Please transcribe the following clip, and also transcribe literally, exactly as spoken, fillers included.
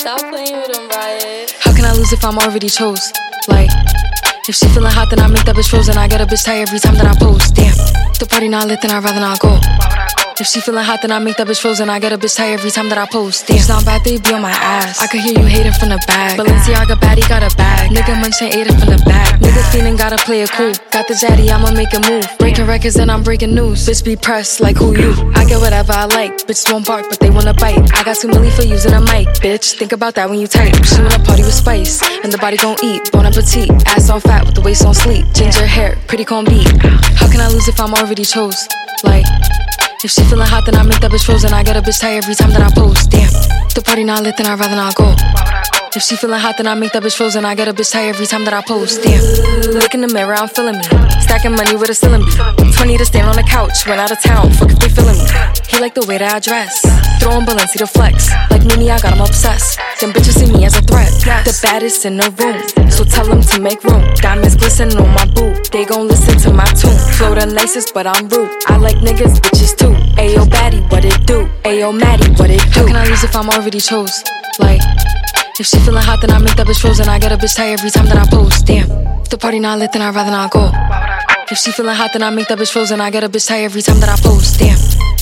Stop playing with him, Riot. How can I lose if I'm already chose? Like, if she feeling hot, then I make that bitch frozen. I get a bitch tired every time that I post. Damn, the party not lit, then I'd rather not go. If she feeling hot, then I make that bitch frozen. I get a bitch tired every time that I post. Damn, it's not bad, they be on my ass. I could hear you hating from the back. Balenciaga baddie got a bag. Nigga munchin' ate it from the back. Nigga feeling gotta play it cool. Got the zaddy, I'ma make a move. Breaking records and I'm breaking news. Bitch be pressed like who you? I get whatever I like. Bitches won't bark, but they wanna bite. I got two milli for using a mic. Bitch, think about that when you type. She wanna party with spice, and the body gon' eat. Bon appetit, ass on fat with the waist on sleep. Ginger hair, pretty con beat. How can I lose if I'm already chose? Like, if she feeling hot, then I make that bitch frozen. I get a bitch tired every time that I post. Damn, the party not lit, then I'd rather not go. If she feeling hot, then I make that bitch frozen. I get a bitch tired every time that I post. Damn, look in the mirror, I'm feeling me. Stacking money with a ceiling bee. twenty to stand on the couch, went out of town, fuck if they feeling me. He like the way that I dress, throwing Balenci to flex. Like Mimi, I got him obsessed. Them bitches see me as a threat, the baddest in the room. So tell them to make room. Diamonds glisten on my boot, they gon' listen to my tune. Flow the nicest, but I'm rude. I like niggas, bitches too. Ayo baddie, what it do? Ayo Maddie, what it do? How can I lose if I'm already chose? Like, if she feeling hot, then I make that bitch frozen. I get a bitch tired every time that I post. Damn, if the party not lit, then I'd rather not go. If she feeling hot, then I make that bitch frozen. I get a bitch tired every time that I post. Damn.